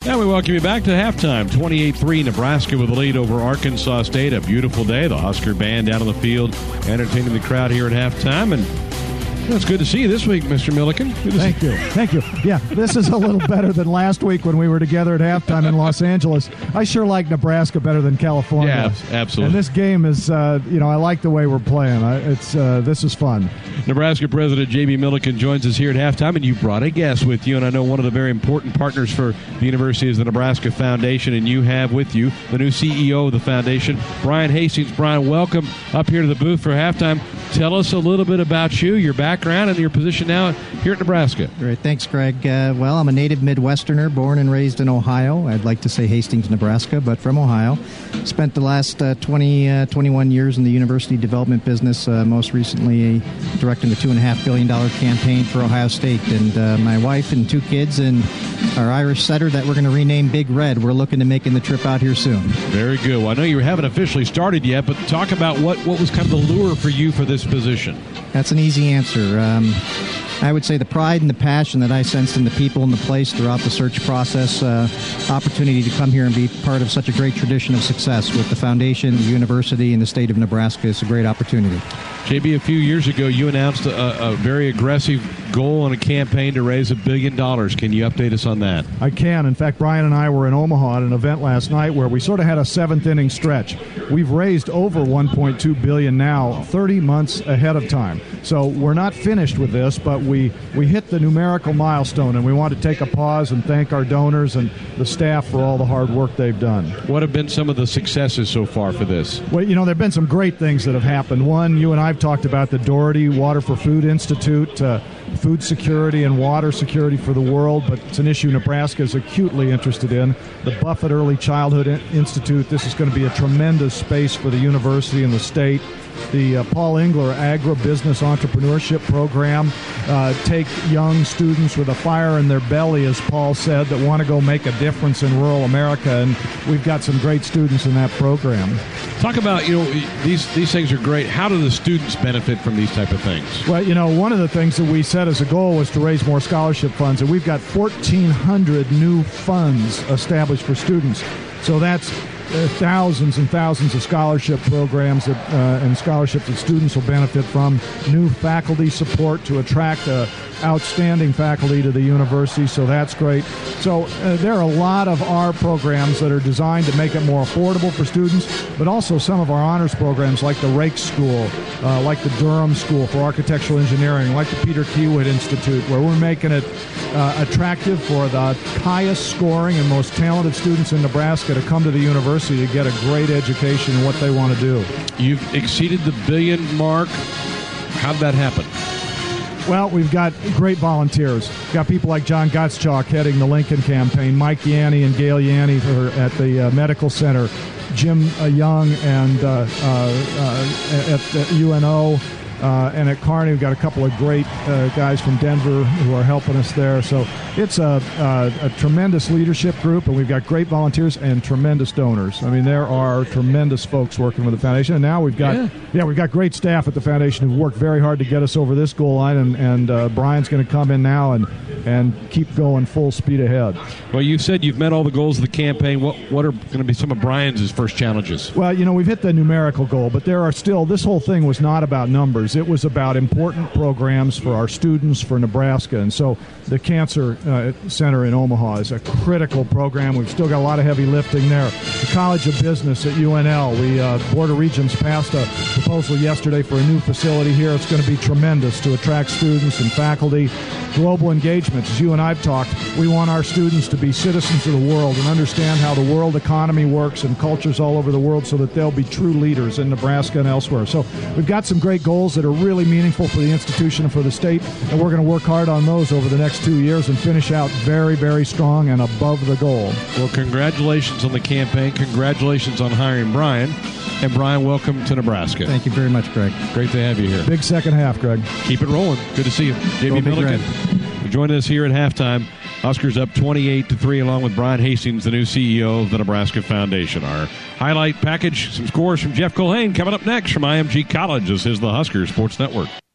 And we welcome you back to halftime. 28-3 Nebraska with the lead over Arkansas State. A beautiful day. The Husker band out on the field entertaining the crowd here at halftime. And it's good to see you this week, Mr. Milliken. Thank you. Thank you. Yeah, this is a little better than last week when we were together at halftime in Los Angeles. I sure like Nebraska better than California. Yeah, absolutely. And this game is, I like the way we're playing. This is fun. Nebraska President J.B. Milliken joins us here at halftime, and you brought a guest with you, and I know one of the very important partners for the university is the Nebraska Foundation, and you have with you the new CEO of the foundation, Brian Hastings. Brian, welcome up here to the booth for halftime. Tell us a little bit about you, your background, and your position now here at Nebraska. Great. Thanks, Greg. Well, I'm a native Midwesterner, born and raised in Ohio. I'd like to say Hastings, Nebraska, but from Ohio. Spent the last 21 years in the university development business, most recently directing the $2.5 billion campaign for Ohio State. And my wife and two kids and our Irish setter that we're going to rename Big Red. We're looking to making the trip out here soon. Very good. Well, I know you haven't officially started yet, but talk about what was kind of the lure for you for this position. That's an easy answer. I would say the pride and the passion that I sensed in the people and the place throughout the search process, opportunity to come here and be part of such a great tradition of success with the foundation, the university, and the state of Nebraska is a great opportunity. JB, a few years ago, you announced a very aggressive goal on a campaign to raise $1 billion. Can you update us on that? I can. In fact, Brian and I were in Omaha at an event last night where we sort of had a seventh-inning stretch. We've raised over $1.2 billion now, 30 months ahead of time. So we're not finished with this, but we hit the numerical milestone, and we want to take a pause and thank our donors and the staff for all the hard work they've done. What have been some of the successes so far for this? Well, there have been some great things that have happened. One, you and I have talked about the Doherty Water for Food Institute, food security and water security for the world, but it's an issue Nebraska is acutely interested in. The Buffett Early Childhood Institute, this is going to be a tremendous space for the university and the state. The Paul Engler Agribusiness Entrepreneurship Program, take young students with a fire in their belly, as Paul said, that want to go make a difference in rural America, and we've got some great students in that program. Talk about, these things are great. How do the students benefit from these type of things? Well, one of the things that we set as a goal was to raise more scholarship funds, and we've got 1,400 new funds established for students. So that's thousands and thousands of scholarship programs and scholarships that students will benefit from, new faculty support to attract outstanding faculty to the university, so that's great. So there are a lot of our programs that are designed to make it more affordable for students, but also some of our honors programs like the Rake School, like the Durham School for Architectural Engineering, like the Peter Kiewit Institute, where we're making it attractive for the highest scoring and most talented students in Nebraska to come to the university to get a great education in what they want to do. You've exceeded the $1 billion mark. How did that happen? Well, we've got great volunteers. We've got people like John Gottschalk heading the Lincoln campaign, Mike Yanni and Gail Yanni at the medical center, Jim Young and at UNO. And at Kearney, we've got a couple of great guys from Denver who are helping us there. So it's a tremendous leadership group, and we've got great volunteers and tremendous donors. I mean, there are tremendous folks working with the foundation. And now we've got we've got great staff at the foundation who've worked very hard to get us over this goal line, and Brian's going to come in now and keep going full speed ahead. Well, you said you've met all the goals of the campaign. What are going to be some of Brian's first challenges? Well, we've hit the numerical goal, but there are still, this whole thing was not about numbers. It was about important programs for our students, for Nebraska. And so the Cancer Center in Omaha is a critical program. We've still got a lot of heavy lifting there. The College of Business at UNL, Board of Regents passed a proposal yesterday for a new facility here. It's going to be tremendous to attract students and faculty. Global engagements, as you and I have talked, we want our students to be citizens of the world and understand how the world economy works and cultures all over the world so that they'll be true leaders in Nebraska and elsewhere. So we've got some great goals that are really meaningful for the institution and for the state, and we're going to work hard on those over the next 2 years and finish out very, very strong and above the goal. Well, congratulations on the campaign. Congratulations on hiring Brian. And Brian, welcome to Nebraska. Thank you very much, Greg. Great to have you here. Big second half, Greg. Keep it rolling. Good to see you. J.B. Milliken joining us here at halftime. Huskers up 28-3 along with Brian Hastings, the new CEO of the Nebraska Foundation. Our highlight package, some scores from Jeff Culhane coming up next from IMG College. This is the Huskers Sports Network.